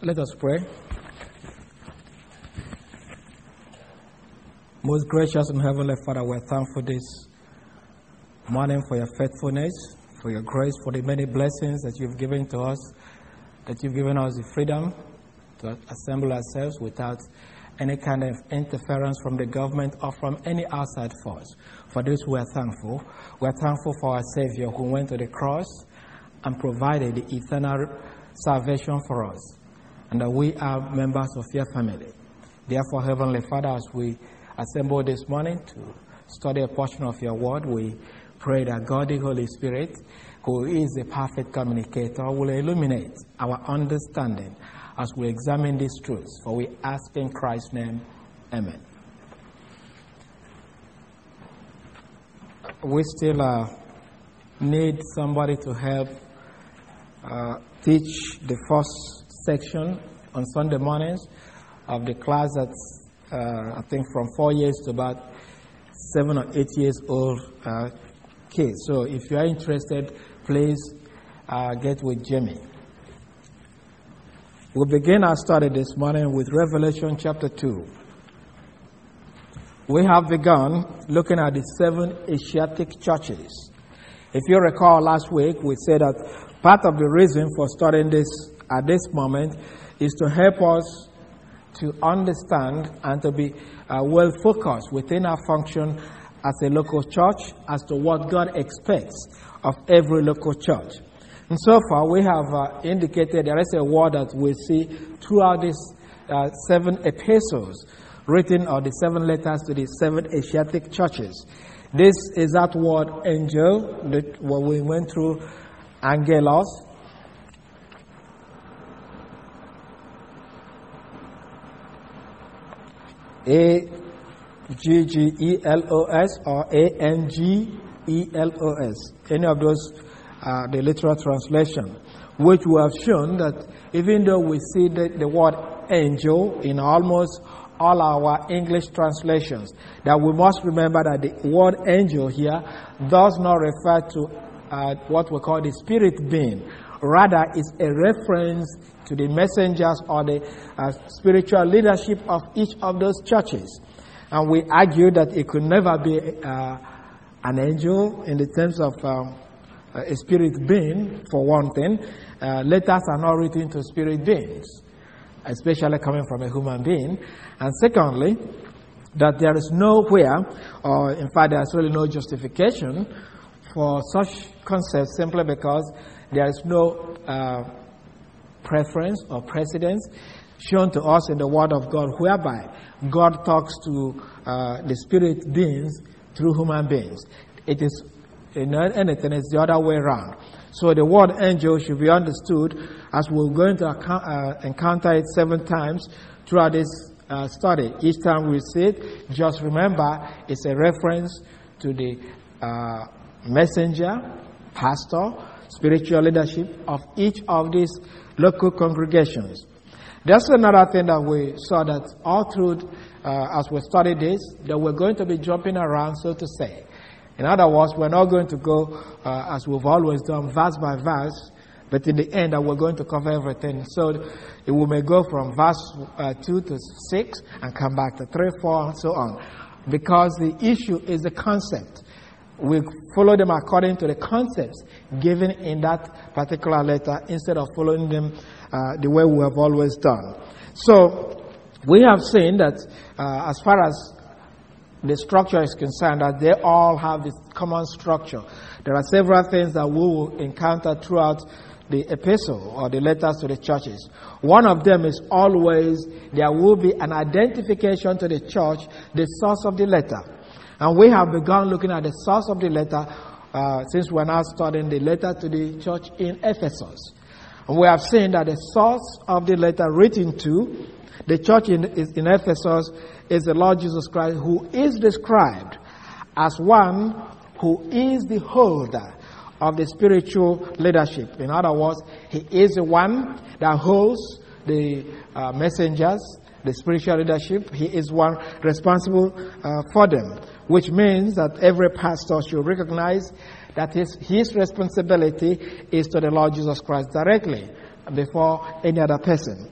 Let us pray. Most gracious and heavenly Father, we're thankful this morning for your faithfulness, for your grace, for the many blessings that you've given to us, that you've given us the freedom to assemble ourselves without any kind of interference from the government or from any outside force. For this we are thankful. We are thankful for our Savior who went to the cross and provided the eternal salvation for us, and that we are members of your family. Therefore, Heavenly Father, as we assemble this morning to study a portion of your word, we pray that God, the Holy Spirit, who is the perfect communicator, will illuminate our understanding as we examine these truths. For we ask in Christ's name, amen. We still need somebody to help teach the first section on Sunday mornings of the class that's, I think, from 4 years to about 7 or 8 years old kids. So if you are interested, please get with Jimmy. We'll begin our study this morning with Revelation chapter 2. We have begun looking at the 7 Asiatic churches. If you recall last week, we said that part of the reason for studying this at this moment is to help us to understand and to be well focused within our function as a local church as to what God expects of every local church. And so far, we have indicated there is a word that we see throughout these 7 epistles written, or the 7 letters to the 7 Asiatic churches. This is that word angel, what we went through, angelos. A-G-G-E-L-O-S or A-N-G-E-L-O-S. Any of those are the literal translation, which we have shown that even though we see the word angel in almost all our English translations, that we must remember that the word angel here does not refer to what we call the spirit being. Rather, it's a reference to the messengers or the spiritual leadership of each of those churches. And we argue that it could never be an angel in the terms of a spirit being, for one thing. Letters are not written to spirit beings, especially coming from a human being. And secondly, that there is nowhere, or in fact there is really no justification for such concepts, simply because there is no preference or precedence shown to us in the Word of God whereby God talks to the spirit beings through human beings. It is, in anything, it's the other way around. So the word angel should be understood as we're going to encounter it 7 times throughout this study. Each time we see it, just remember it's a reference to the messenger, pastor, spiritual leadership of each of these local congregations. There's another thing that we saw, that all through, as we studied this, that we're going to be jumping around, so to say. In other words, we're not going to go, as we've always done, verse by verse, but in the end, we're going to cover everything. So we may go from verse 2 to 6 and come back to 3, 4, and so on. Because the issue is the concept. We follow them according to the concepts given in that particular letter instead of following them the way we have always done. So we have seen that as far as the structure is concerned, that they all have this common structure. There are several things that we will encounter throughout the epistle or the letters to the churches. One of them is always there will be an identification to the church, the source of the letter. And we have begun looking at the source of the letter since we're now studying the letter to the church in Ephesus. And we have seen that the source of the letter written to the church in Ephesus is the Lord Jesus Christ, who is described as one who is the holder of the spiritual leadership. In other words, he is the one that holds the messengers, the spiritual leadership. He is one responsible for them, which means that every pastor should recognize that his responsibility is to the Lord Jesus Christ directly before any other person.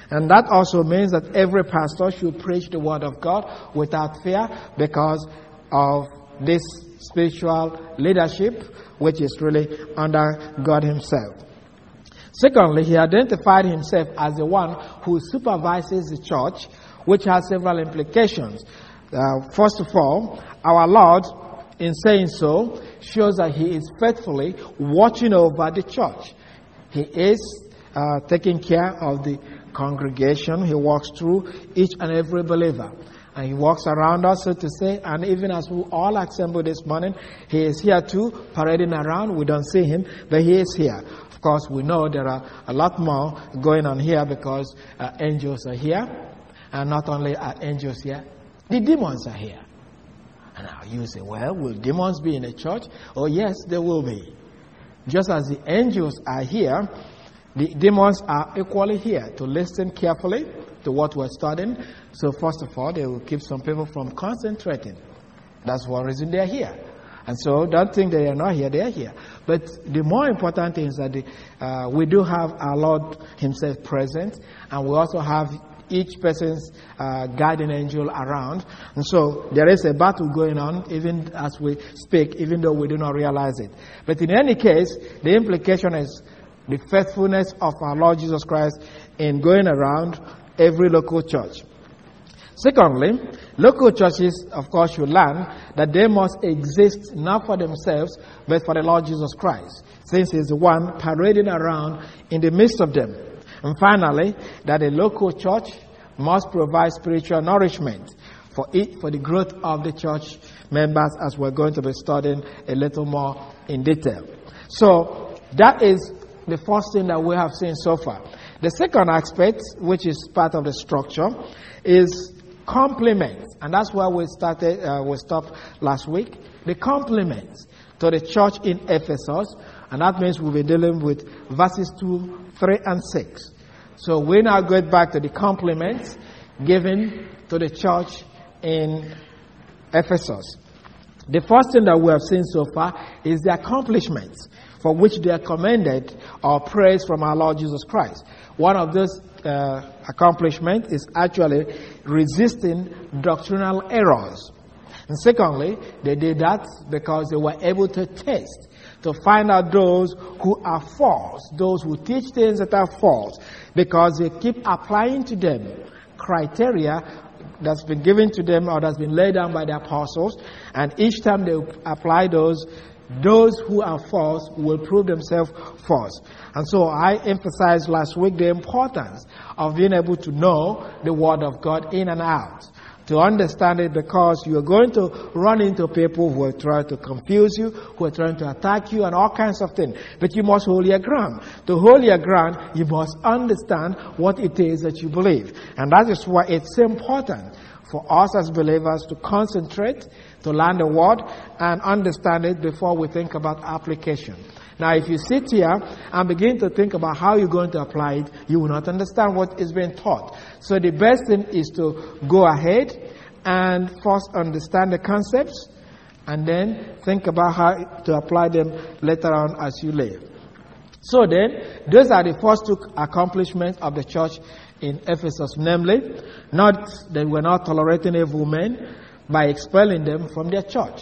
And that also means that every pastor should preach the word of God without fear because of this spiritual leadership, which is really under God himself. Secondly, he identified himself as the one who supervises the church, which has several implications. First of all, our Lord, in saying so, shows that he is faithfully watching over the church. He is taking care of the congregation. He walks through each and every believer. And he walks around us, so to say, and even as we all assemble this morning, he is here too, parading around. We don't see him, but he is here. Of course, we know there are a lot more going on here because angels are here. And not only are angels here, the demons are here. And now you say, well, will demons be in a church? Oh, yes, they will be. Just as the angels are here, the demons are equally here to listen carefully to what we're studying. So first of all, they will keep some people from concentrating. That's one reason they're here. And so don't think they are not here, they are here. But the more important thing is that we do have our Lord himself present, and we also have each person's guardian angel around. And so there is a battle going on even as we speak, even though we do not realize it. But in any case, the implication is the faithfulness of our Lord Jesus Christ in going around every local church. Secondly, local churches, of course, should learn that they must exist not for themselves, but for the Lord Jesus Christ, since He's the one parading around in the midst of them. And finally, that a local church must provide spiritual nourishment for the growth of the church members, as we're going to be studying a little more in detail. So that is the first thing that we have seen so far. The second aspect, which is part of the structure, is compliments. And that's where we stopped last week. The compliments to the church in Ephesus. And that means we'll be dealing with verses 2, 3, and 6. So we now go back to the compliments given to the church in Ephesus. The first thing that we have seen so far is the accomplishments for which they are commended or praised from our Lord Jesus Christ. One of those accomplishments is actually resisting doctrinal errors. And secondly, they did that because they were able to test, to find out those who are false, those who teach things that are false, because they keep applying to them criteria that's been given to them or that's been laid down by the apostles, and each time they apply those who are false will prove themselves false. And so I emphasized last week the importance of being able to know the Word of God in and out, to understand it, because you're going to run into people who are trying to confuse you, who are trying to attack you, and all kinds of things. But you must hold your ground. To hold your ground, you must understand what it is that you believe. And that is why it's important for us as believers to concentrate, to learn the Word, and understand it before we think about application. Now, if you sit here and begin to think about how you're going to apply it, you will not understand what is being taught. So the best thing is to go ahead and first understand the concepts, and then think about how to apply them later on as you live. So then, those are the first two accomplishments of the church in Ephesus, namely, not that we're not tolerating evil men by expelling them from their church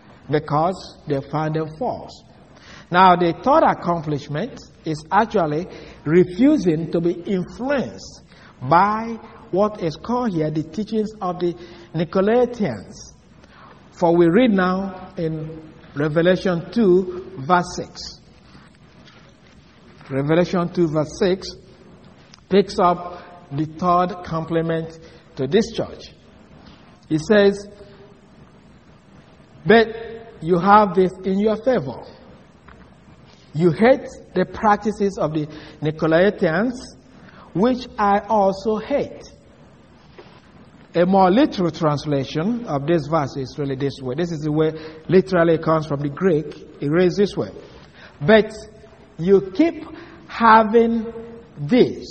because they found them false. Now, the third accomplishment is actually refusing to be influenced by what is called here the teachings of the Nicolaitans. For we read now in Revelation 2, verse 6. Revelation 2, verse 6 picks up the third compliment to this church. It says, "But you have this in your favor. You hate the practices of the Nicolaitans, which I also hate." A more literal translation of this verse is really this way. This is the way literally it comes from the Greek. It reads this way: "But you keep having this.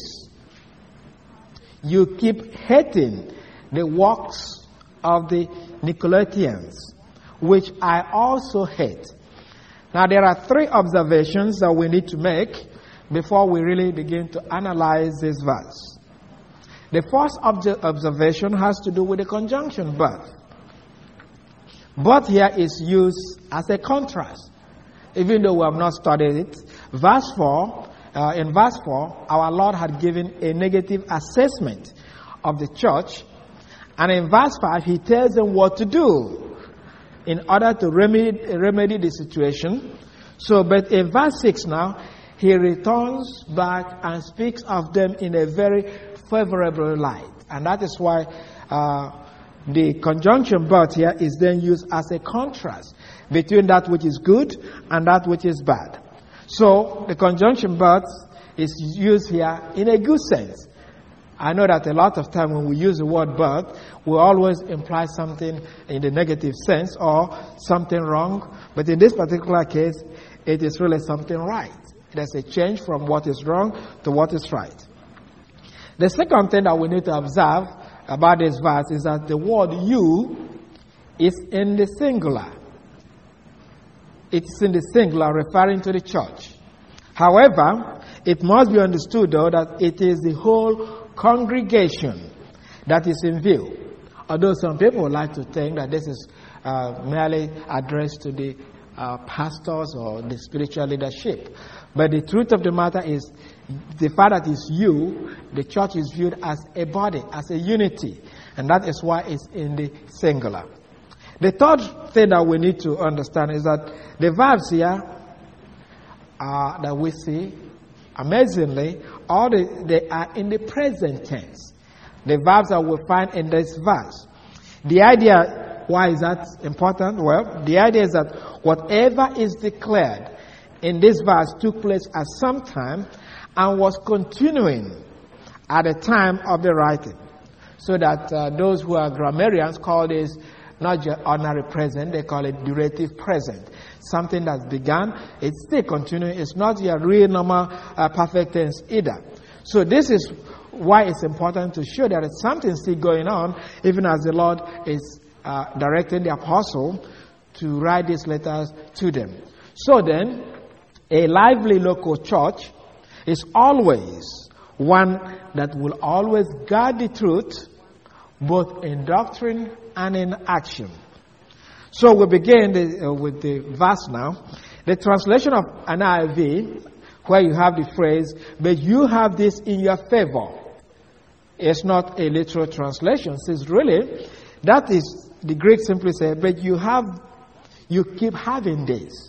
You keep hating the works of the Nicolaitans, which I also hate." Now, there are three observations that we need to make before we really begin to analyze this verse. The first observation has to do with the conjunction but. But here is used as a contrast, even though we have not studied it. Verse 4, in verse 4, our Lord had given a negative assessment of the church, and in verse 5, he tells them what to do in order to remedy the situation. So, but in verse 6 now, he returns back and speaks of them in a very favorable light. And that is why the conjunction but here is then used as a contrast between that which is good and that which is bad. So the conjunction but is used here in a good sense. I know that a lot of time when we use the word but, we always imply something in the negative sense or something wrong. But in this particular case, it is really something right. There's a change from what is wrong to what is right. The second thing that we need to observe about this verse is that the word you is in the singular. It's in the singular referring to the church. However, it must be understood though that it is the whole congregation that is in view. Although some people would like to think that this is merely addressed to the pastors or the spiritual leadership. But the truth of the matter is, the fact that it's you, the church is viewed as a body, as a unity. And that is why it's in the singular. The third thing that we need to understand is that the verbs here that we see, amazingly, they are in the present tense. The verbs that we find in this verse. The idea, why is that important? Well, the idea is that whatever is declared in this verse took place at some time and was continuing at the time of the writing. So that those who are grammarians call this not just ordinary present, they call it durative present. Something that's begun, it's still continuing. It's not your real normal perfect tense either. So this is why it's important to show that it's something still going on, even as the Lord is directing the apostle to write these letters to them. So then, a lively local church is always one that will always guard the truth, both in doctrine and in action. So we begin with the verse now. The translation of NIV, where you have the phrase, but you have this in your favor, it's not a literal translation. It says really, that is, the Greek simply says, but you keep having this.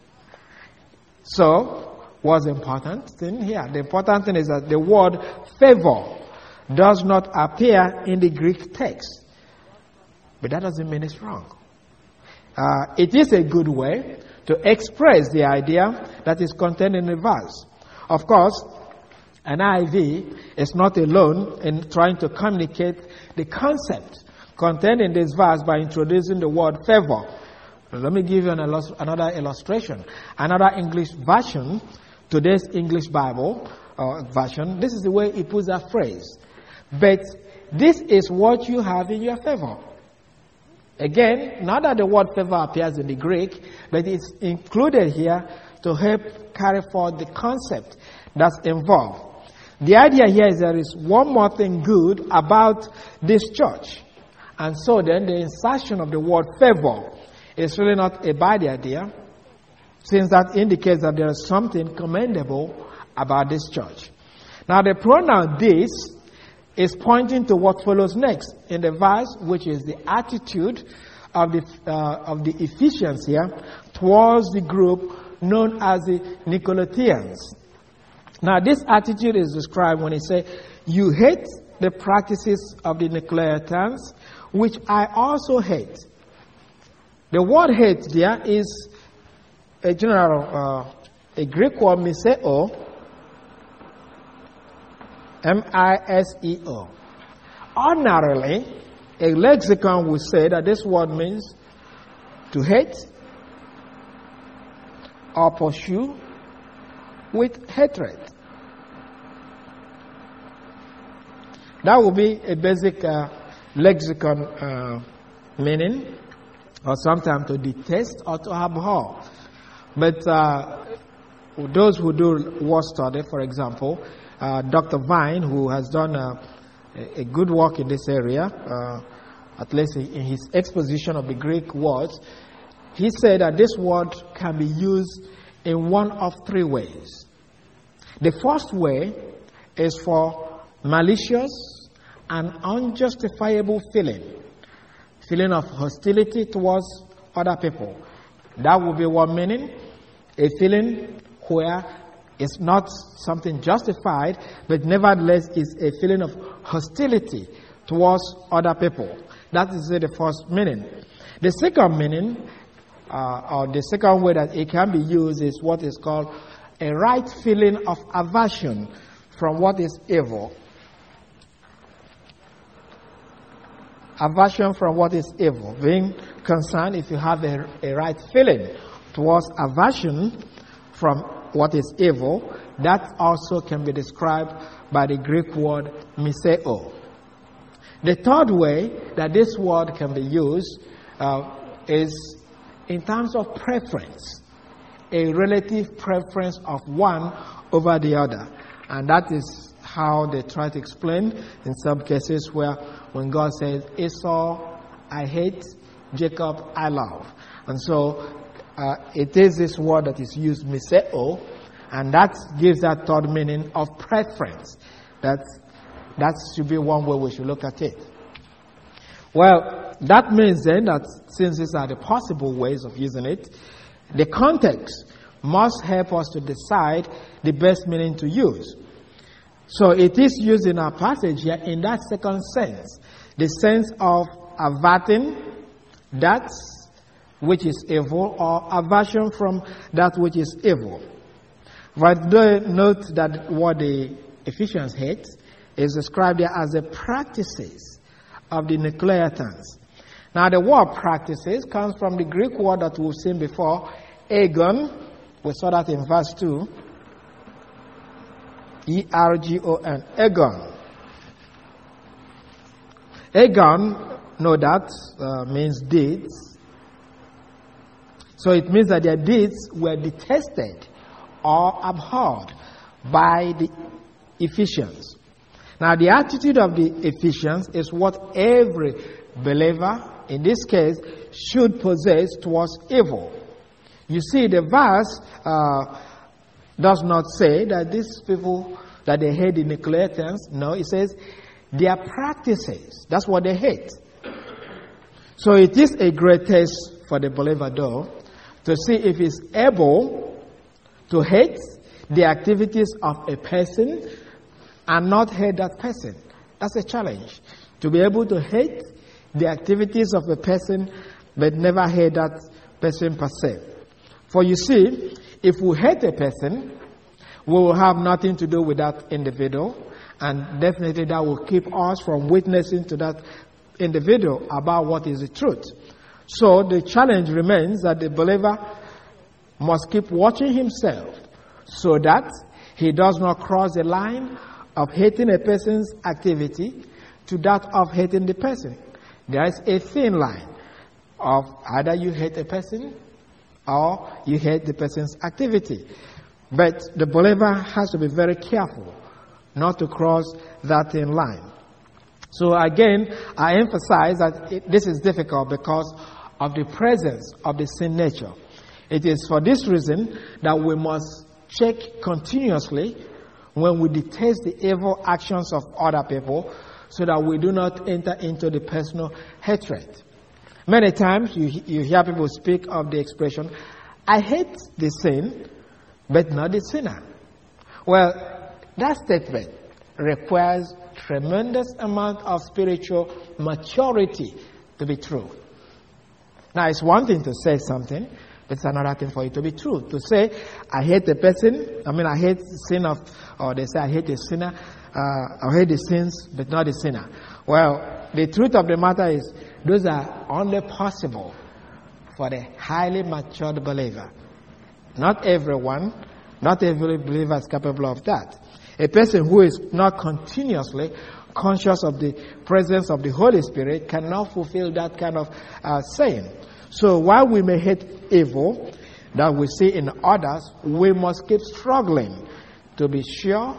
So, what's the important thing here? The important thing is that the word favor does not appear in the Greek text. But that doesn't mean it's wrong. It is a good way to express the idea that is contained in the verse. Of course, NIV is not alone in trying to communicate the concept contained in this verse by introducing the word favor. Let me give you another illustration. Another English version, today's English Bible version, this is the way it puts that phrase. But this is what you have in your favor. Again, not that the word favor appears in the Greek, but it's included here to help carry forward the concept that's involved. The idea here is there is one more thing good about this church. And so then the insertion of the word favor is really not a bad idea, since that indicates that there is something commendable about this church. Now the pronoun this is pointing to what follows next in the verse, which is the attitude of the Ephesians here towards the group known as the Nicolaitans. Now this attitude is described when he says, you hate the practices of the Nicolaitans, which I also hate. The word hate there is a general, a Greek word miseo, M-I-S-E-O. Ordinarily, a lexicon would say that this word means to hate or pursue with hatred. That would be a basic lexicon meaning, or sometimes to detest or to abhor. But those who do word study, for example, Dr. Vine, who has done a good work in this area, at least in his exposition of the Greek words. He said that this word can be used in one of three ways. The first way is for malicious and unjustifiable feeling of hostility towards other people. That would be one meaning, a feeling where it's not something justified, but nevertheless is a feeling of hostility towards other people. That is the first meaning. The second meaning, or the second way that it can be used, is what is called a right feeling of aversion from what is evil. Aversion from what is evil. Being concerned, if you have a right feeling towards aversion from what is evil, that also can be described by the Greek word miseo. The third way that this word can be used is in terms of preference, a relative preference of one over the other. And that is how they try to explain in some cases where when God says, Esau I hate, Jacob I love. And so it is this word that is used, miseo, and that gives that third meaning of preference. That should be one way we should look at it. Well, that means then that since these are the possible ways of using it, the context must help us to decide the best meaning to use. So it is used in our passage here in that second sense, the sense of averting that which is evil or aversion from that which is evil. But note that what the Ephesians hate is described there as the practices of the Nicolaitans. Now the word practices comes from the Greek word that we've seen before, ergon. We saw that in verse 2. E-R-G-O-N, ergon. Ergon, no doubt, means deeds. So it means that their deeds were detested or abhorred by the Ephesians. Now the attitude of the Ephesians is what every believer, in this case, should possess towards evil. You see, the verse does not say that these people, that they hate the Nicolaitans. No, it says their practices. That's what they hate. So it is a great test for the believer, though, to see if he's able to hate the activities of a person and not hate that person. That's a challenge. To be able to hate the activities of a person but never hate that person per se. For you see, if we hate a person, we will have nothing to do with that individual, and definitely that will keep us from witnessing to that individual about what is the truth. So the challenge remains that the believer must keep watching himself so that he does not cross the line of hating a person's activity to that of hating the person. There is a thin line of either you hate a person or you hate the person's activity. But the believer has to be very careful not to cross that thin line. So again, I emphasize that this is difficult because of the presence of the sin nature. It is for this reason that we must check continuously when we detest the evil actions of other people so that we do not enter into the personal hatred. Many times you hear people speak of the expression, I hate the sin, but not the sinner. Well, that statement requires tremendous amount of spiritual maturity to be true. Now, it's one thing to say something, but it's another thing for it to be true. To say, I hate the person, I hate the sin of, or they say, I hate the sinner, I hate the sins, but not the sinner. Well, the truth of the matter is, those are only possible for the highly matured believer. Not everyone, not every believer is capable of that. A person who is not continuously conscious of the presence of the Holy Spirit cannot fulfill that kind of saying. So while we may hate evil that we see in others, we must keep struggling to be sure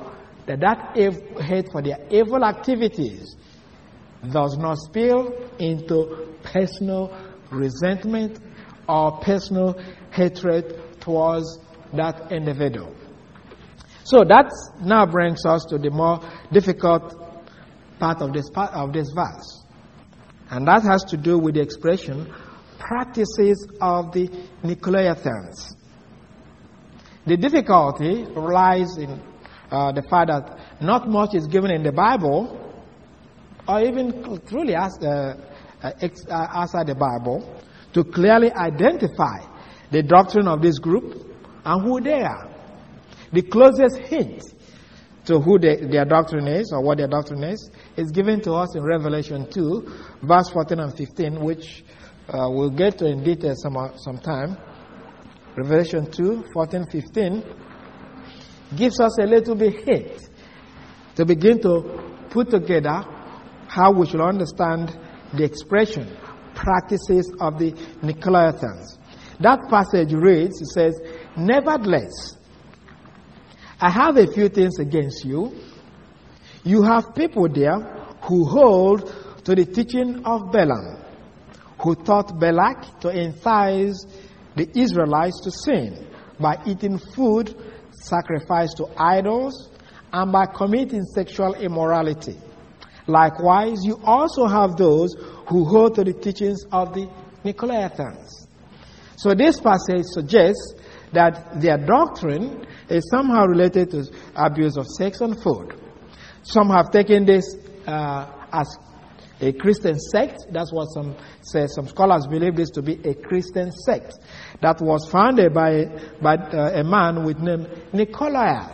that hate for their evil activities does not spill into personal resentment or personal hatred towards that individual. So that now brings us to the more difficult part of this verse. And that has to do with the expression, practices of the Nicolaitans. The difficulty lies in the fact that not much is given in the Bible, or even truly outside the Bible, to clearly identify the doctrine of this group and who they are. The closest hint to who their doctrine is, or what their doctrine is given to us in Revelation 2, verse 14 and 15, which we'll get to in detail sometime. Revelation 2, 14, 15 gives us a little bit hint to begin to put together how we should understand the expression, practices of the Nicolaitans. That passage reads, it says, "Nevertheless, I have a few things against you. You have people there who hold to the teaching of Balaam, who taught Balak to entice the Israelites to sin by eating food sacrificed to idols and by committing sexual immorality. Likewise, you also have those who hold to the teachings of the Nicolaitans." So this passage suggests that their doctrine is somehow related to abuse of sex and food. Some have taken this as a Christian sect. That's what some scholars believe this to be a Christian sect that was founded by a man with name Nicolaus.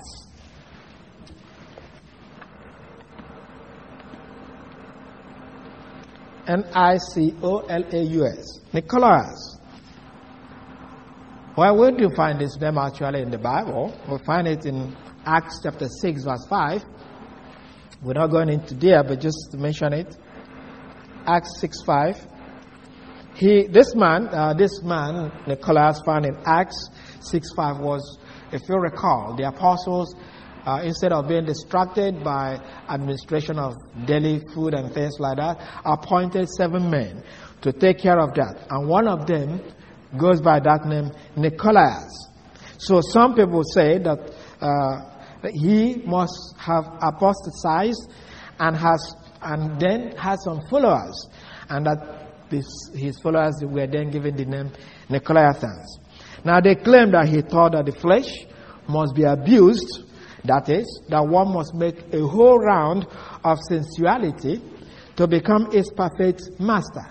Nicolaus. Nicolaus. Well, where do you find this name actually in the Bible? We'll find it in Acts chapter 6, verse 5. We're not going into there, but just to mention it. Acts 6:5. This man, Nicolaus, found in Acts 6:5 was, if you recall, the apostles, instead of being distracted by administration of daily food and things like that, appointed 7 men to take care of that. And one of them goes by that name, Nicolaus. So some people say that he must have apostatized and then had some followers, and that his followers were then given the name Nicolaitans. Now they claim that he taught that the flesh must be abused, that is, that one must make a whole round of sensuality to become its perfect master.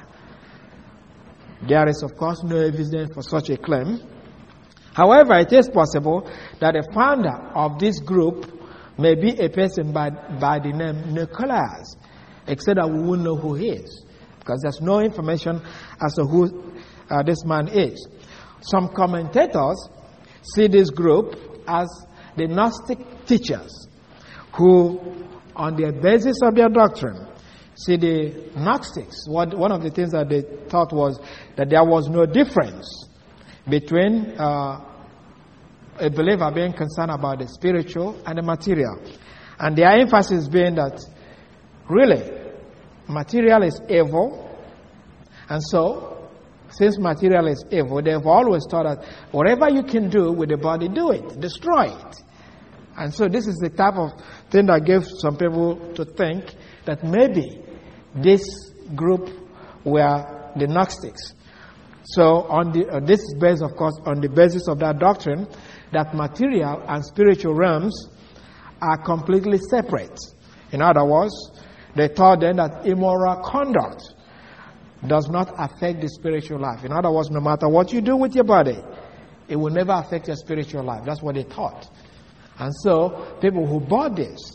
There is, of course, no evidence for such a claim. However, it is possible that the founder of this group may be a person by the name Nicolaus, except that we won't know who he is, because there's no information as to who this man is. Some commentators see this group as the Gnostic teachers, who, on the basis of their doctrine, see the Gnostics. One of the things that they thought was that there was no difference between a believer being concerned about the spiritual and the material. And their emphasis being that really material is evil. And so, since material is evil, they've always thought that whatever you can do with the body, do it, destroy it. And so this is the type of thing that gives some people to think that maybe this group were the Gnostics. So this is based, of course, on the basis of that doctrine that material and spiritual realms are completely separate. In other words, they thought then that immoral conduct does not affect the spiritual life. In other words, no matter what you do with your body, it will never affect your spiritual life. That's what they thought. And so people who bought this,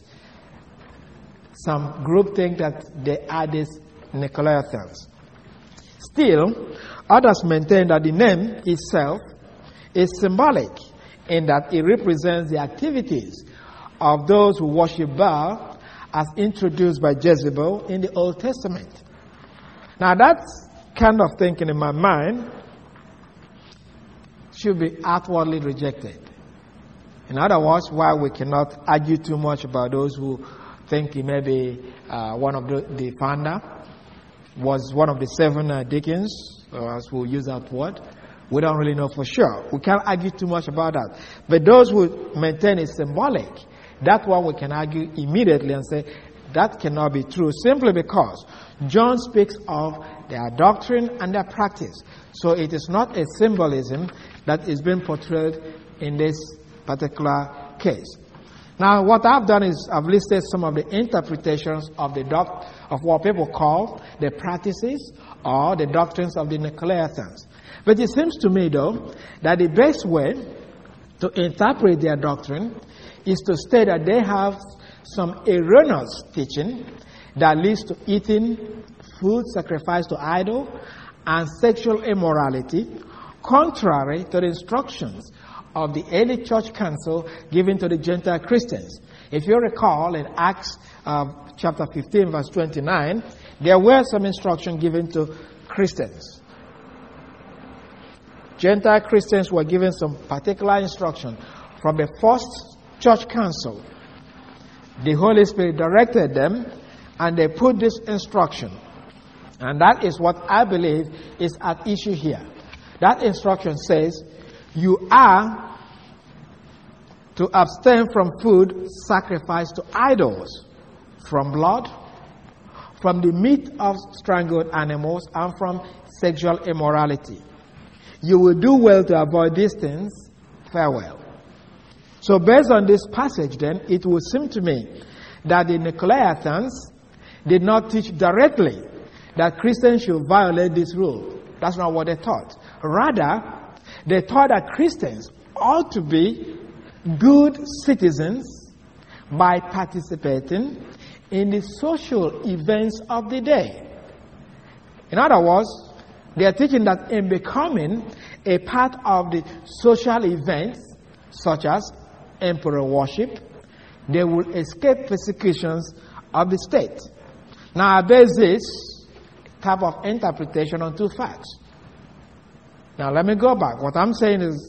some group think that they are these Nicolaitans. Still, others maintain that the name itself is symbolic in that it represents the activities of those who worship Baal as introduced by Jezebel in the Old Testament. Now that kind of thinking in my mind should be outwardly rejected. In other words, why we cannot argue too much about those who think he may be one of the founder, was one of the 7 deacons, or as we'll use that word. We don't really know for sure. We can't argue too much about that. But those who maintain it's symbolic, that one we can argue immediately and say that cannot be true, simply because John speaks of their doctrine and their practice. So it is not a symbolism that is being portrayed in this particular case. Now, what I've done is I've listed some of the interpretations of of what people call the practices or the doctrines of the Nicolaitans. But it seems to me, though, that the best way to interpret their doctrine is to state that they have some erroneous teaching that leads to eating food sacrificed to idol and sexual immorality, contrary to the instructions of the early church council given to the Gentile Christians. If you recall, in Acts chapter 15, verse 29, there were some instruction given to Christians. Gentile Christians were given some particular instruction from the first church council. The Holy Spirit directed them, and they put this instruction. And that is what I believe is at issue here. That instruction says, you are to abstain from food sacrificed to idols, from blood, from the meat of strangled animals, and from sexual immorality. You will do well to avoid these things. Farewell. So based on this passage, then, it would seem to me that the Nicolaitans did not teach directly that Christians should violate this rule. That's not what they taught. Rather, they taught that Christians ought to be good citizens by participating in the social events of the day. In other words, they are teaching that in becoming a part of the social events, such as emperor worship, they will escape persecutions of the state. Now, I base this type of interpretation on 2 facts. Now, let me go back. What I'm saying is,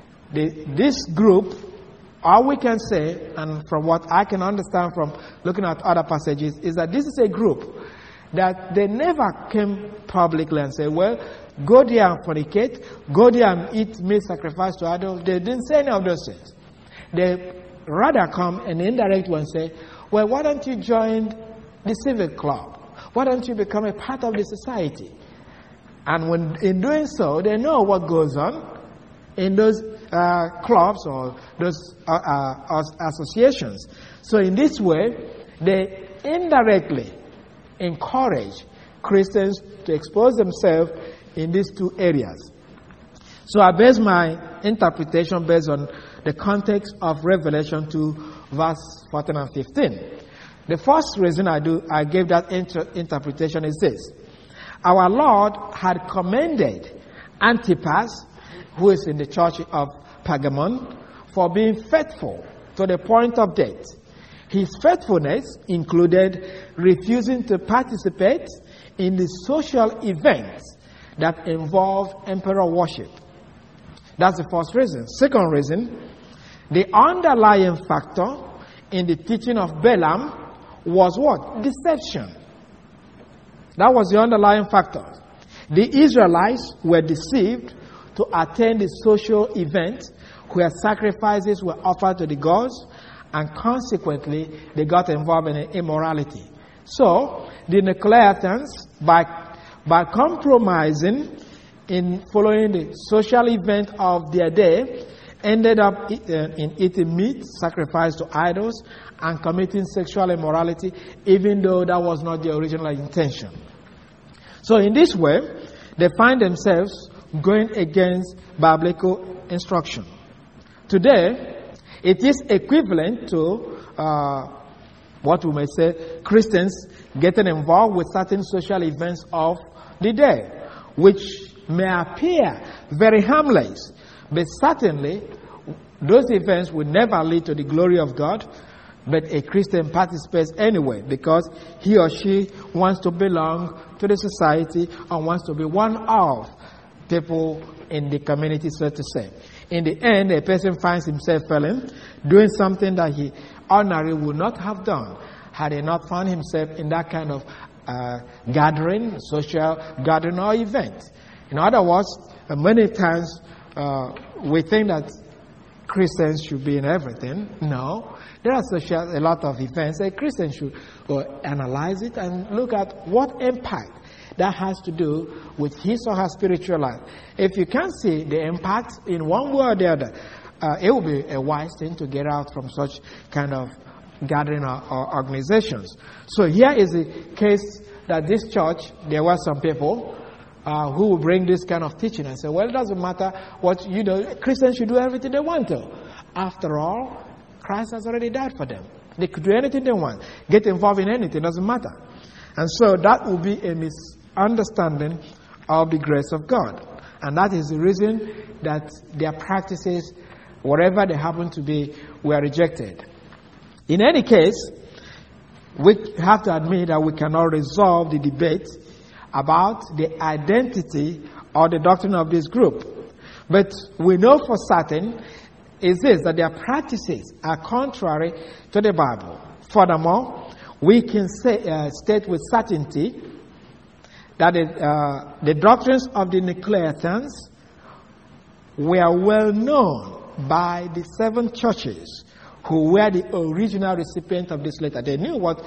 this group, all we can say, and from what I can understand from looking at other passages, is that this is a group that they never came publicly and say, well, go there and fornicate, go there and eat meat sacrificed to idols. They didn't say any of those things. They rather come and indirect one say, well, why don't you join the civic club? Why don't you become a part of the society? And when in doing so, they know what goes on in those clubs or those associations. So in this way, they indirectly encourage Christians to expose themselves in these 2 areas. So I base my interpretation based on the context of Revelation 2, verse 14 and 15. The first reason I gave that interpretation is this. Our Lord had commended Antipas, who is in the church of Pergamon, for being faithful to the point of death. His faithfulness included refusing to participate in the social events that involve emperor worship. That's the first reason. Second reason, the underlying factor in the teaching of Balaam was what? Deception. That was the underlying factor. The Israelites were deceived to attend the social event where sacrifices were offered to the gods, and consequently they got involved in immorality. So the Nicolaitans, by compromising in following the social event of their day, ended up in eating meat sacrificed to idols and committing sexual immorality, even though that was not their original intention. So in this way, they find themselves going against biblical instruction. Today, it is equivalent to what we may say Christians getting involved with certain social events of the day, which may appear very harmless, but certainly those events will never lead to the glory of God. But a Christian participates anyway because he or she wants to belong to the society and wants to be one of people in the community, so to say. In the end, a person finds himself failing, doing something that he ordinarily would not have done had he not found himself in that kind of gathering, social gathering or event. In other words, many times we think that Christians should be in everything. No. There are a lot of events. A Christian should analyze it and look at what impact that has to do with his or her spiritual life. If you can't see the impact in one way or the other, it will be a wise thing to get out from such kind of gathering or organizations. So here is the case that this church, there were some people who will bring this kind of teaching and say, well, it doesn't matter what you do. Christians should do everything they want to. After all, Christ has already died for them. They could do anything they want. Get involved in anything, doesn't matter. And so that will be a misunderstanding of the grace of God. And that is the reason that their practices, whatever they happen to be, were rejected. In any case, we have to admit that we cannot resolve the debate about the identity or the doctrine of this group. But we know for certain is this, that their practices are contrary to the Bible. Furthermore, we can state with certainty that the doctrines of the Nicolaitans were well known by the 7 churches who were the original recipient of this letter. They knew what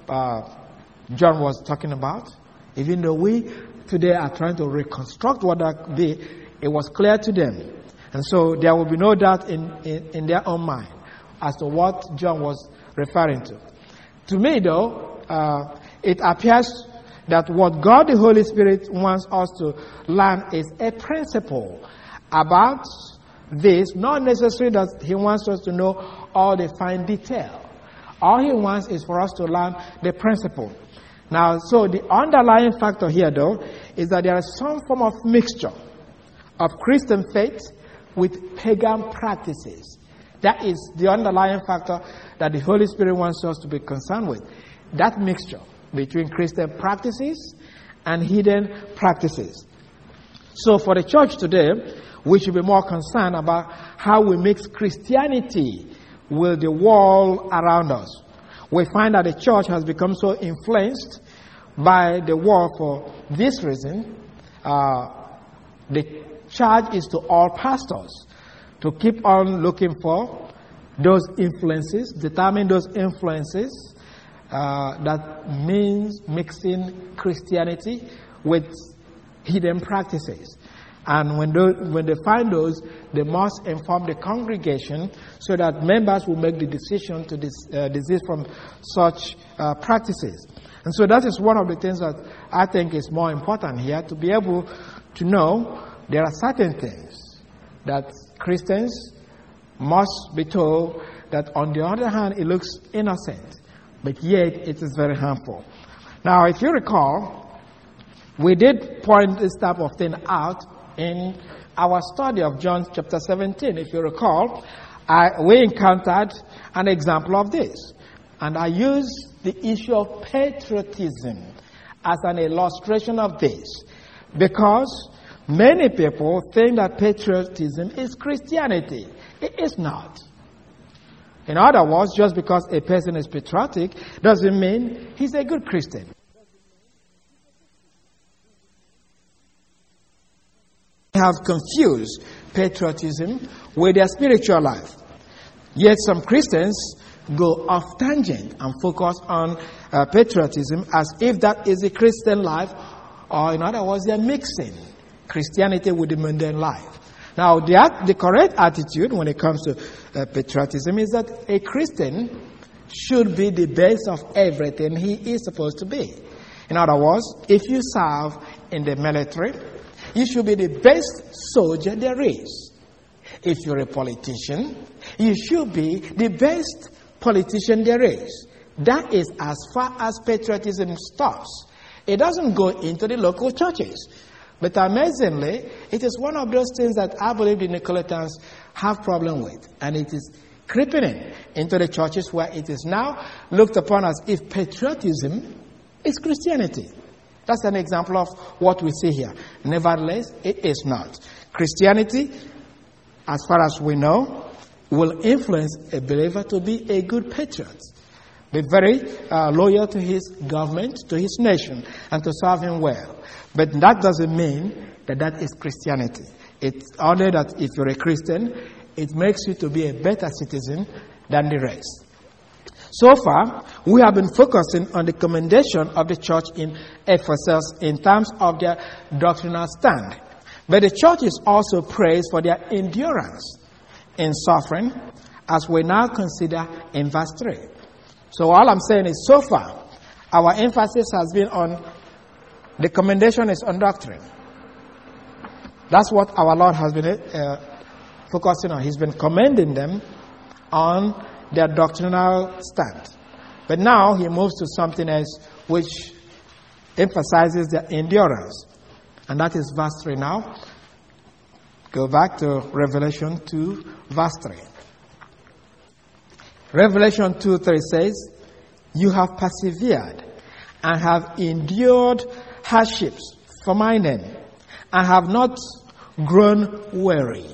John was talking about. Even though we today are trying to reconstruct what that be, it was clear to them. And so there will be no doubt in their own mind as to what John was referring to. To me, though, it appears that what God the Holy Spirit wants us to learn is a principle about this, not necessarily that He wants us to know all the fine detail. All He wants is for us to learn the principle. Now, so the underlying factor here, though, is that there is some form of mixture of Christian faith with pagan practices. That is the underlying factor that the Holy Spirit wants us to be concerned with. That mixture between Christian practices and hidden practices. So for the church today, we should be more concerned about how we mix Christianity with the world around us. We find that the church has become so influenced by the world for this reason. The charge is to all pastors to keep on looking for those influences, determine those influences that means mixing Christianity with hidden practices. And when they find those, they must inform the congregation so that members will make the decision to desist from such practices. And so that is one of the things that I think is more important here, to be able to know there are certain things that Christians must be told that on the other hand it looks innocent, but yet it is very harmful. Now, if you recall, we did point this type of thing out in our study of John chapter 17. If you recall, we encountered an example of this. And I used the issue of patriotism as an illustration of this. Because many people think that patriotism is Christianity. It is not. In other words, just because a person is patriotic doesn't mean he's a good Christian. Have confused patriotism with their spiritual life. Yet some Christians go off tangent and focus on patriotism as if that is a Christian life, or in other words, they're mixing Christianity with the mundane life. Now, the correct attitude when it comes to patriotism is that a Christian should be the best of everything he is supposed to be. In other words, if you serve in the military, you should be the best soldier there is. If you're a politician, you should be the best politician there is. That is as far as patriotism stops. It doesn't go into the local churches. But amazingly, it is one of those things that I believe the Nicolaitans have problem with. And it is creeping into the churches where it is now looked upon as if patriotism is Christianity. That's an example of what we see here. Nevertheless, it is not. Christianity as far as we know, will influence a believer to be a good patriot, be very loyal to his government, to his nation, and to serve him well. But that doesn't mean that is Christianity. It's only that if you're a Christian, it makes you to be a better citizen than the rest. So far, we have been focusing on the commendation of the church in Ephesus in terms of their doctrinal stand. But the church is also praised for their endurance in suffering, as we now consider in verse 3. So all I'm saying is, so far, our emphasis has been on the commendation is on doctrine. That's what our Lord has been focusing on. He's been commending them on their doctrinal stand. But now he moves to something else which emphasizes their endurance. And that is verse 3 now. Go back to Revelation 2, verse 3. Revelation 2:3 says, "You have persevered and have endured hardships for my name, and have not grown weary."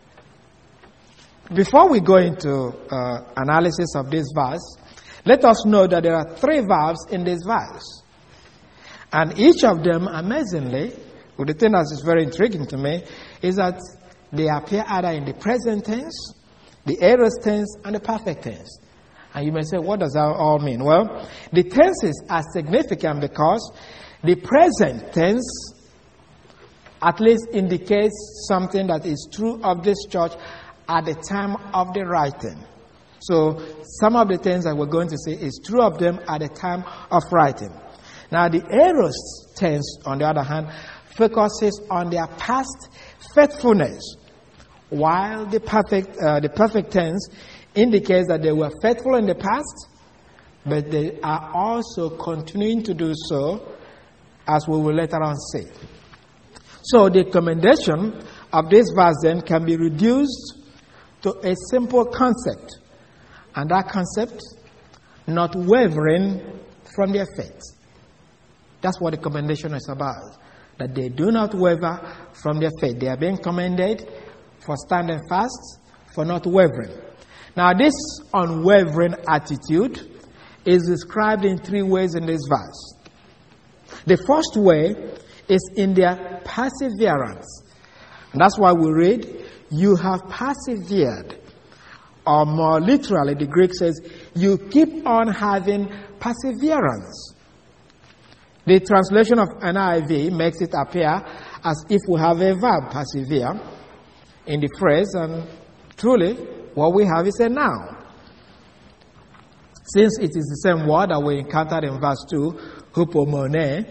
Before we go into analysis of this verse, let us know that there are 3 verbs in this verse. And each of them, amazingly, well, the thing that is very intriguing to me is that they appear either in the present tense, the aorist tense, and the perfect tense. And you may say, what does that all mean? Well, the tenses are significant because the present tense at least indicates something that is true of this church at the time of the writing. So some of the things that we're going to say is true of them at the time of writing. Now the aorist tense, on the other hand, focuses on their past faithfulness, while the perfect tense indicates that they were faithful in the past, but they are also continuing to do so, as we will later on see. So the commendation of this verse then can be reduced to a simple concept, and that concept, not wavering from their faith. That's what the commendation is about, that they do not waver from their faith. They are being commended for standing fast, for not wavering. Now this unwavering attitude is described in 3 ways in this verse. The first way is in their perseverance. And that's why we read, "You have persevered." Or more literally, the Greek says, "You keep on having perseverance." The translation of NIV makes it appear as if we have a verb, persevere, in the phrase, and truly, what we have is a noun. Since it is the same word that we encountered in verse 2, hupomone,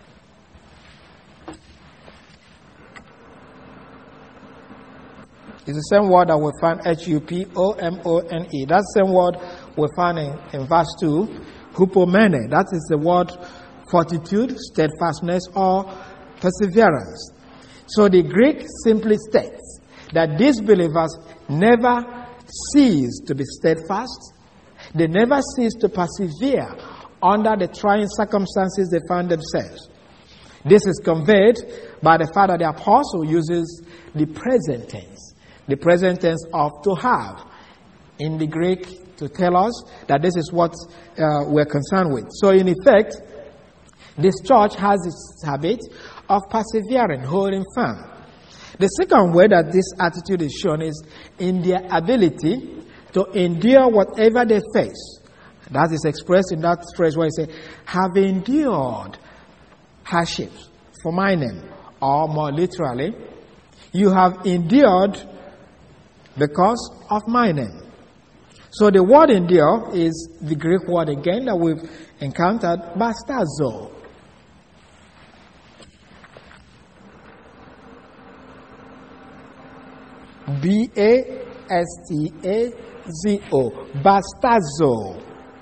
it's the same word that we find hupomone. That's the same word we find in verse 2, hupomene. That is the word fortitude, steadfastness, or perseverance. So the Greek simply states that these believers never cease to be steadfast. They never cease to persevere under the trying circumstances they find themselves. This is conveyed by the fact that the apostle uses the present tense. The present tense of "to have" in the Greek to tell us that this is what we're concerned with. So in effect, this church has its habit of persevering, holding firm. The second way that this attitude is shown is in their ability to endure whatever they face. That is expressed in that phrase where it says, "have endured hardships for my name." Or more literally, "You have endured because of my name." So the word "endure" is the Greek word again that we've encountered, bastazo. B-A-S-T-A-Z-O. Bastazo.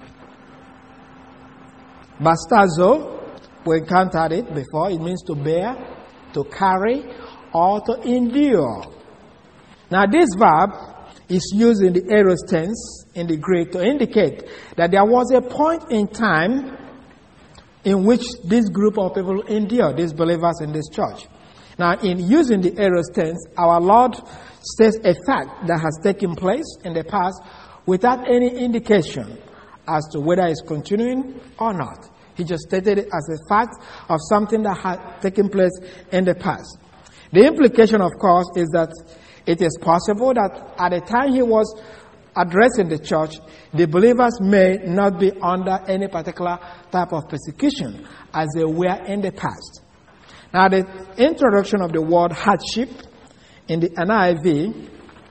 Bastazo, we encountered it before. It means to bear, to carry, or to endure. Now this verb is used in the aorist tense in the Greek to indicate that there was a point in time in which this group of people endured, these believers in this church. Now, in using the aorist tense, our Lord says a fact that has taken place in the past without any indication as to whether it's continuing or not. He just stated it as a fact of something that had taken place in the past. The implication, of course, is that it is possible that at the time he was addressing the church, the believers may not be under any particular type of persecution as they were in the past. Now, the introduction of the word hardship in the NIV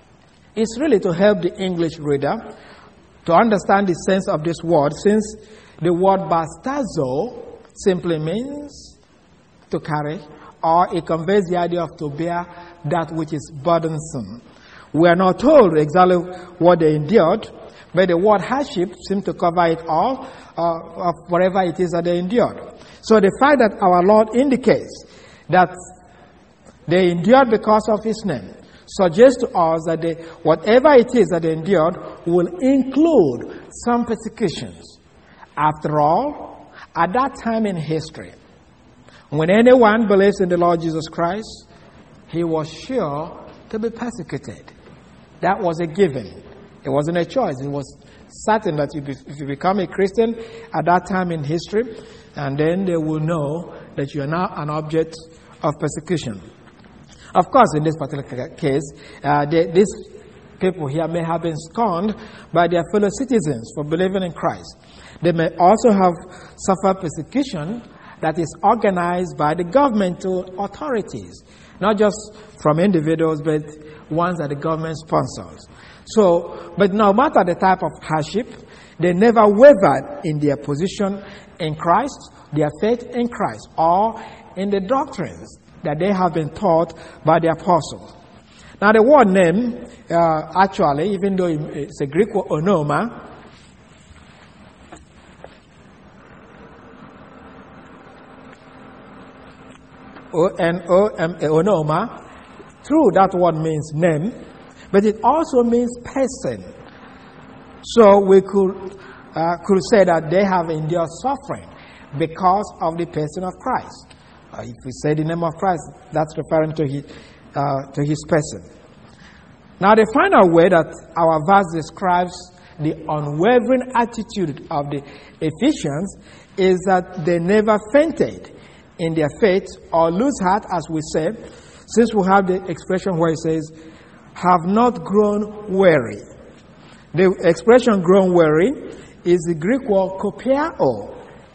is really to help the English reader to understand the sense of this word, since the word bastazo simply means to carry, or it conveys the idea of to bear that which is burdensome. We are not told exactly what they endured, but the word hardship seems to cover it all, of whatever it is that they endured. So the fact that our Lord indicates that they endured because of His name suggests to us that whatever it is that they endured will include some persecutions. After all, at that time in history, when anyone believes in the Lord Jesus Christ, he was sure to be persecuted. That was a given. It wasn't a choice. It was certain that if you become a Christian at that time in history, and then they will know that you are now an object of persecution. Of course, in this particular case, these people here may have been scorned by their fellow citizens for believing in Christ. They may also have suffered persecution that is organized by the governmental authorities, not just from individuals, but ones that the government sponsors. So, but no matter the type of hardship, they never wavered in their position in Christ, their faith in Christ, or in the doctrines that they have been taught by the apostles. Now, the word name, actually, even though it's a Greek word, onoma, O-N-O-M-A, onoma, true, that word means name, but it also means person. So we could say that they have endured suffering because of the person of Christ. If we say the name of Christ, that's referring to his person. Now, the final way that our verse describes the unwavering attitude of the Ephesians is that they never fainted in their faith or lose heart, as we say, since we have the expression where it says, have not grown weary. The expression grown weary is the Greek word kopiao.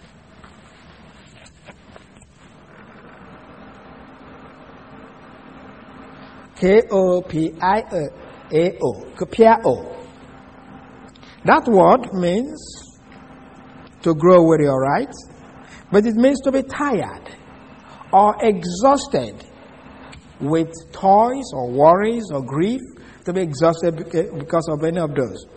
K-O-P-I-A-O, kopiao. That word means to grow weary, all right? But it means to be tired or exhausted with toils or worries or grief, to be exhausted because of any of those.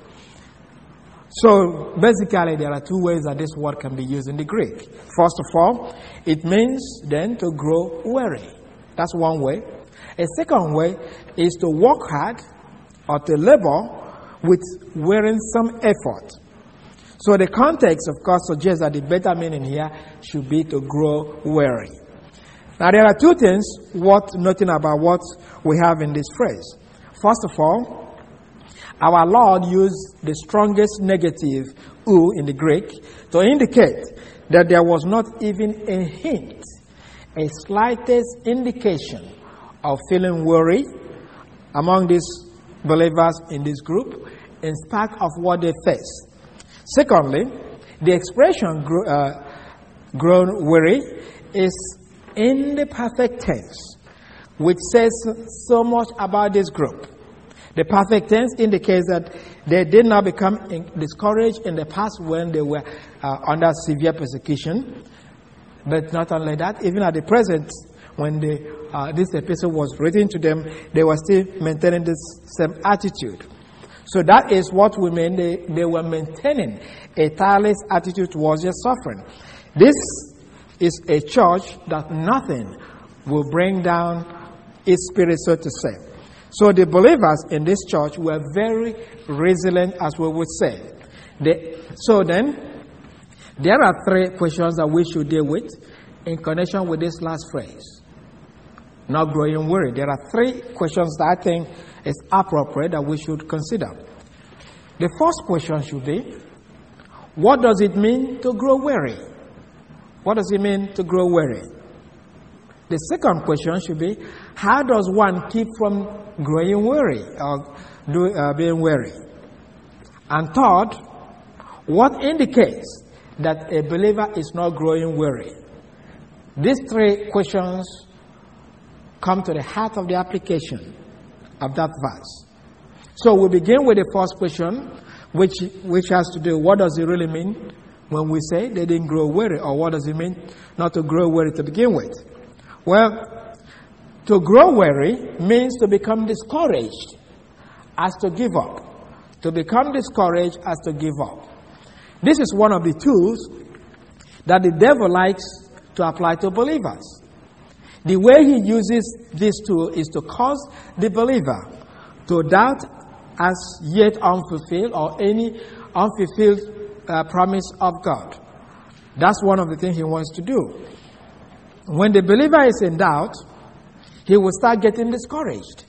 So basically, there are two ways that this word can be used in the Greek. First of all, it means then to grow weary. That's one way. A second way is to work hard or to labor with wearing some effort. So the context, of course, suggests that the better meaning here should be to grow weary. Now, there are two things worth noting about what we have in this phrase. First of all, our Lord used the strongest negative ou in the Greek to indicate that there was not even a hint, a slightest indication of feeling weary among these believers in this group, in spite of what they face. Secondly, the expression grown weary is in the perfect tense, which says so much about this group. The perfect tense indicates that they did not become discouraged in the past when they were under severe persecution. But not only that, even at the present, when this epistle was written to them, they were still maintaining this same attitude. So that is what we mean. They were maintaining a tireless attitude towards their suffering. This is a church that nothing will bring down its spirit, so to say. So the believers in this church were very resilient, as we would say. So then, there are three questions that we should deal with in connection with this last phrase. not growing weary. There are 3 questions that I think is appropriate that we should consider. The first question should be, what does it mean to grow weary? What does it mean to grow weary? The second question should be, how does one keep from growing weary or being weary? And third, what indicates that a believer is not growing weary? These 3 questions come to the heart of the application of that verse. So we begin with the first question, which has to do, what does it really mean when we say they didn't grow weary, or what does it mean not to grow weary to begin with? Well, to grow weary means to become discouraged as to give up. To become discouraged as to give up. This is one of the tools that the devil likes to apply to believers. The way he uses this tool is to cause the believer to doubt as yet unfulfilled or any unfulfilled promise of God. That's one of the things he wants to do. When the believer is in doubt, he will start getting discouraged.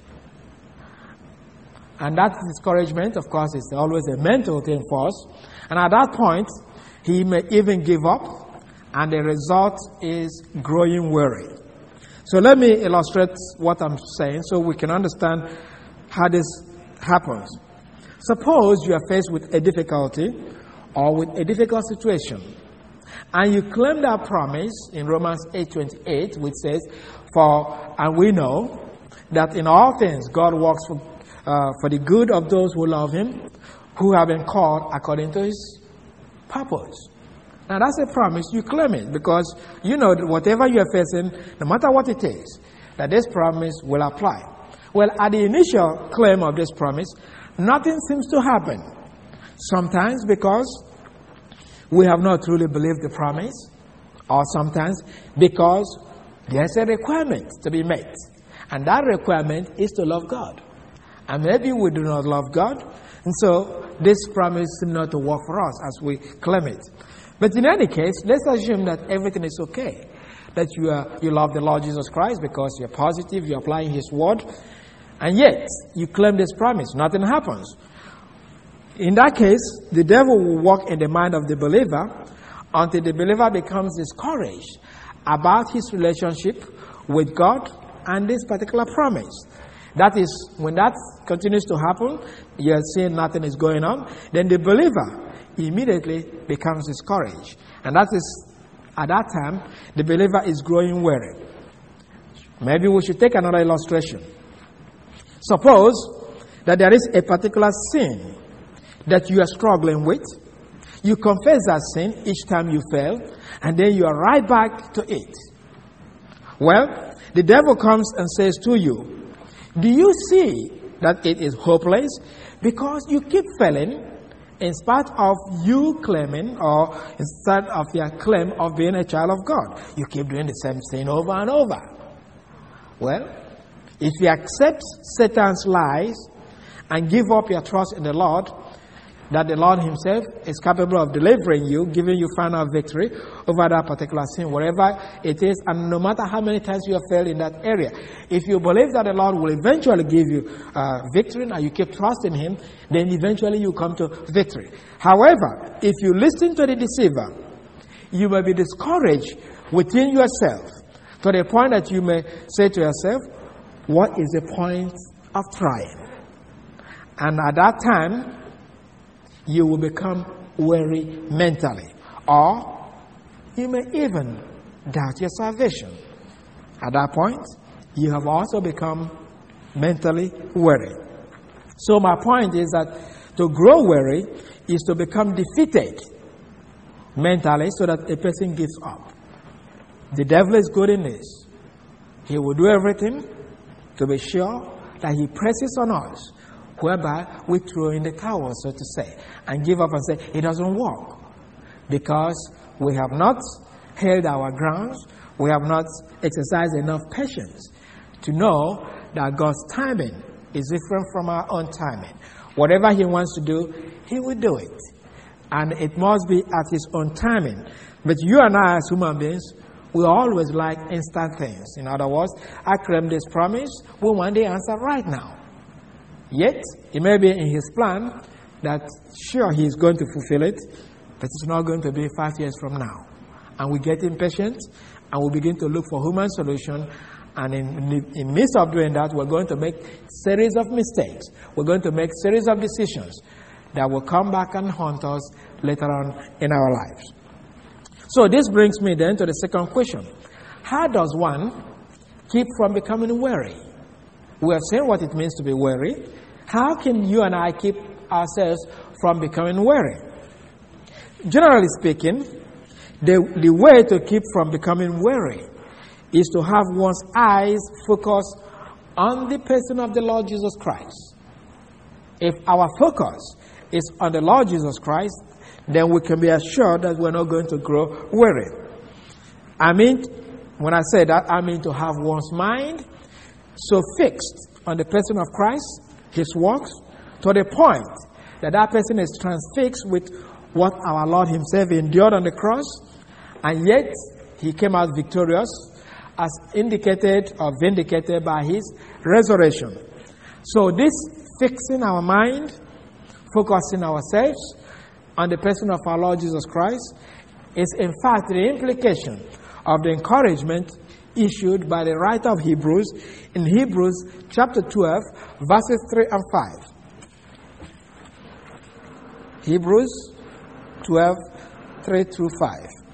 And that discouragement, of course, is always a mental thing for us. And at that point, he may even give up, and the result is growing weary. So let me illustrate what I'm saying so we can understand how this happens. Suppose you are faced with a difficulty or with a difficult situation, and you claim that promise in Romans 8:28, which says, and we know that in all things God works for the good of those who love him, who have been called according to his purpose. Now that's a promise. You claim it because you know that whatever you are facing, no matter what it is, that this promise will apply. Well, at the initial claim of this promise, nothing seems to happen. Sometimes because we have not truly believed the promise, or sometimes because there's a requirement to be met. And that requirement is to love God. And maybe we do not love God, and so this promise seems not to work for us as we claim it. But in any case, let's assume that everything is okay, that you love the Lord Jesus Christ because you're positive, you're applying his word, and yet you claim this promise. Nothing happens. In that case, the devil will work in the mind of the believer until the believer becomes discouraged about his relationship with God and this particular promise. That is, when that continues to happen, you're seeing nothing is going on, then the believer immediately becomes discouraged. And that is, at that time, the believer is growing weary. Maybe we should take another illustration. Suppose that there is a particular sin that you are struggling with. You confess that sin each time you fail, and then you are right back to it. Well, the devil comes and says to you, do you see that it is hopeless? Because you keep failing in spite of you claiming, or instead of your claim of being a child of God. You keep doing the same thing over and over. Well, if you accept Satan's lies and give up your trust in the Lord, that the Lord himself is capable of delivering you, giving you final victory over that particular sin, wherever it is, and no matter how many times you have failed in that area. If you believe that the Lord will eventually give you victory, and you keep trusting him, then eventually you come to victory. However, if you listen to the deceiver, you may be discouraged within yourself to the point that you may say to yourself, what is the point of trying? And at that time, you will become weary mentally. Or you may even doubt your salvation. At that point, you have also become mentally weary. So my point is that to grow weary is to become defeated mentally so that a person gives up. The devil is good in this. He will do everything to be sure that he presses on us, whereby we throw in the towel, so to say, and give up and say, it doesn't work. Because we have not held our grounds, we have not exercised enough patience to know that God's timing is different from our own timing. Whatever he wants to do, he will do it. And it must be at his own timing. But you and I as human beings, We always like instant things. In other words, I claim this promise, we want the answer right now. Yet, it may be in His plan that sure He is going to fulfill it, but it's not going to be 5 years from now. And we get impatient, and we begin to look for human solution. And in the midst of doing that, we're going to make series of mistakes. We're going to make series of decisions that will come back and haunt us later on in our lives. So this brings me then to the second question. How does one keep from becoming weary? We have seen what it means to be weary. How can you and I keep ourselves from becoming weary? Generally speaking, the way to keep from becoming weary is to have one's eyes focused on the person of the Lord Jesus Christ. If our focus is on the Lord Jesus Christ, then we can be assured that we're not going to grow weary. When I say that, I mean to have one's mind so fixed on the person of Christ, His works, to the point that that person is transfixed with what our Lord Himself endured on the cross, and yet He came out victorious, as indicated or vindicated by His resurrection. So this fixing our mind, focusing ourselves on the person of our Lord Jesus Christ, is in fact the implication of the encouragement issued by the writer of Hebrews in Hebrews chapter 12, verses 3 and 5. Hebrews 12, 3 through 5.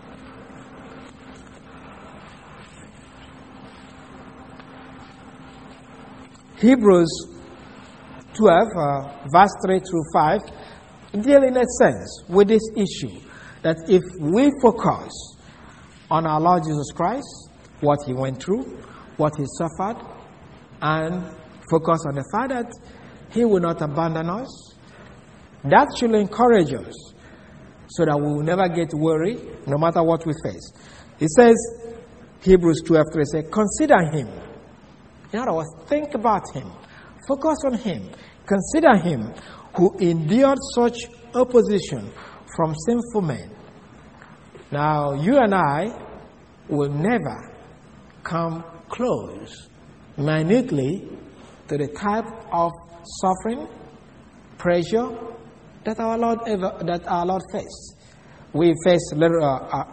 Hebrews 12, verse 3 through 5, deal in a sense with this issue that if we focus on our Lord Jesus Christ, what He went through, what He suffered, and focus on the fact that He will not abandon us, that should encourage us so that we will never get worried no matter what we face. It says, Hebrews 12:3 says, consider Him. In other words, think about Him. Focus on Him. Consider Him who endured such opposition from sinful men. Now, you and I will never come close minutely to the type of suffering, pressure that our Lord faced. We face our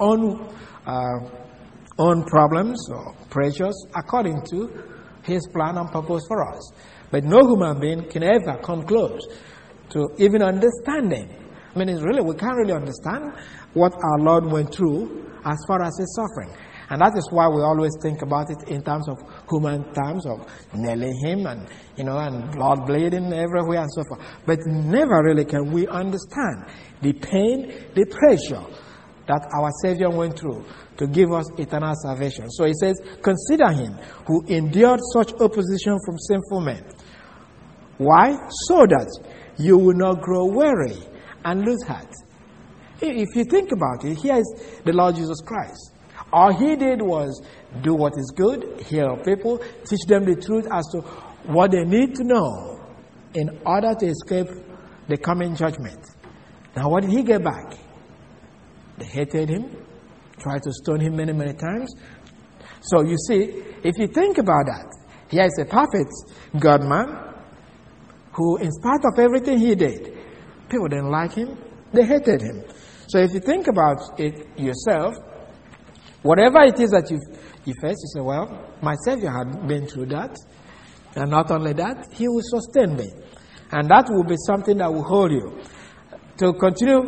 own problems or pressures according to His plan and purpose for us. But no human being can ever come close to even understanding. We can't really understand what our Lord went through as far as His suffering. And that is why we always think about it in terms of human terms of nailing Him and blood bleeding everywhere and so forth. But never really can we understand the pain, the pressure that our Savior went through to give us eternal salvation. So He says, consider Him who endured such opposition from sinful men. Why? So that you will not grow weary and lose heart. If you think about it, here is the Lord Jesus Christ. All He did was do what is good, heal people, teach them the truth as to what they need to know in order to escape the coming judgment. Now, what did He get back? They hated Him, tried to stone Him many, many times. So you see, if you think about that, here is a perfect God-man who, in spite of everything He did, people didn't like Him, they hated Him. So if you think about it yourself, whatever it is that you face, you say, well, my Savior had been through that. And not only that, He will sustain me. And that will be something that will hold you. To continue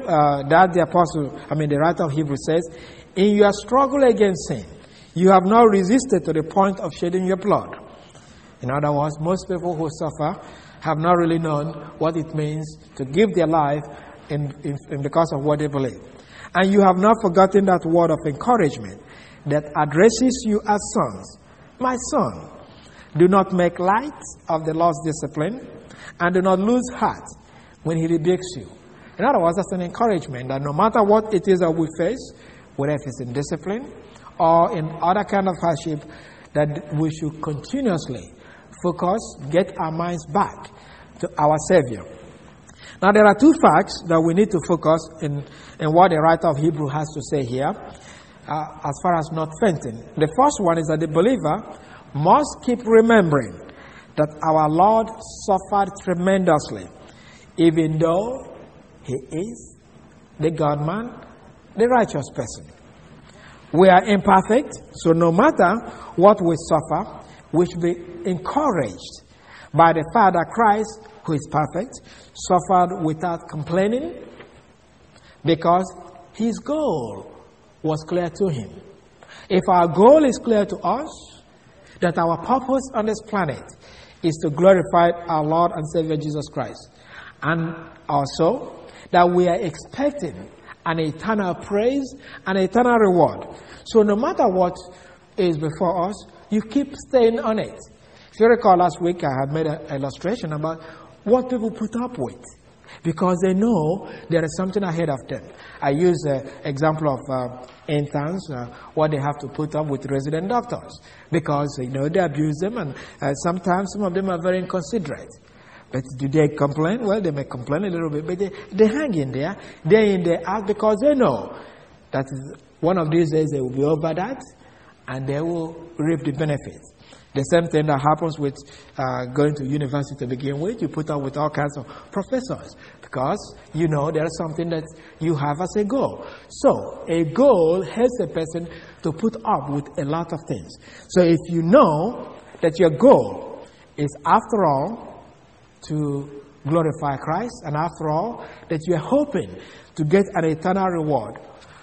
the writer of Hebrews says, in your struggle against sin, you have not resisted to the point of shedding your blood. In other words, most people who suffer have not really known what it means to give their life in because of what they believe. And you have not forgotten that word of encouragement that addresses you as sons. My son, do not make light of the Lord's discipline, and do not lose heart when He rebukes you. In other words, that's an encouragement that no matter what it is that we face, whether it's in discipline or in other kind of hardship, that we should continuously focus, get our minds back to our Savior. Now, there are two facts that we need to focus in what the writer of Hebrews has to say here. as far as not fainting. The first one is that the believer must keep remembering that our Lord suffered tremendously, even though he is the God-man, the righteous person. We are imperfect, so no matter what we suffer, we should be encouraged by the fact that Christ, who is perfect, suffered without complaining, because his goal was clear to him. If our goal is clear to us, that our purpose on this planet is to glorify our Lord and Savior Jesus Christ, and also that we are expecting an eternal praise and eternal reward. So no matter what is before us, you keep staying on it. If you recall last week, I had made an illustration about what people put up with, because they know there is something ahead of them. I use the example of interns, what they have to put up with resident doctors, because they abuse them, and sometimes some of them are very inconsiderate. But do they complain? Well, they may complain a little bit, but they hang in there, day in, day out, because they know that one of these days they will be over that, and they will reap the benefits. The same thing that happens with going to university to begin with. You put up with all kinds of professors because there is something that you have as a goal. So a goal helps a person to put up with a lot of things. So if you know that your goal is, after all, to glorify Christ, and after all, that you are hoping to get an eternal reward,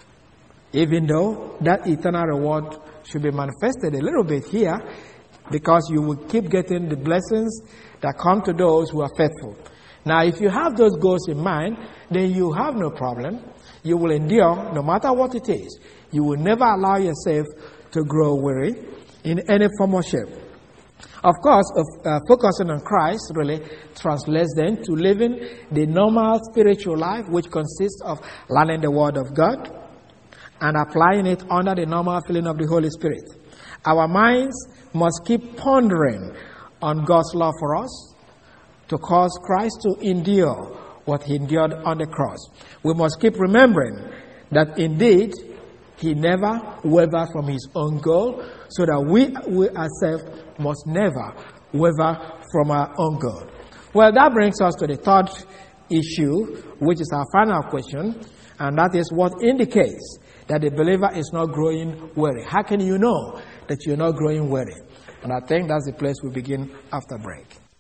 even though that eternal reward should be manifested a little bit here, because you will keep getting the blessings that come to those who are faithful. Now, if you have those goals in mind, then you have no problem. You will endure no matter what it is. You will never allow yourself to grow weary in any form or shape. Of course, focusing on Christ really translates then to living the normal spiritual life, which consists of learning the Word of God and applying it under the normal filling of the Holy Spirit. Our minds must keep pondering on God's love for us to cause Christ to endure what he endured on the cross. We must keep remembering that indeed he never wavered from his own goal, so that we ourselves must never waver from our own goal. Well, that brings us to the third issue, which is our final question, and that is what indicates that the believer is not growing weary. How can you know that you're not growing weary? And I think that's the place we begin after break.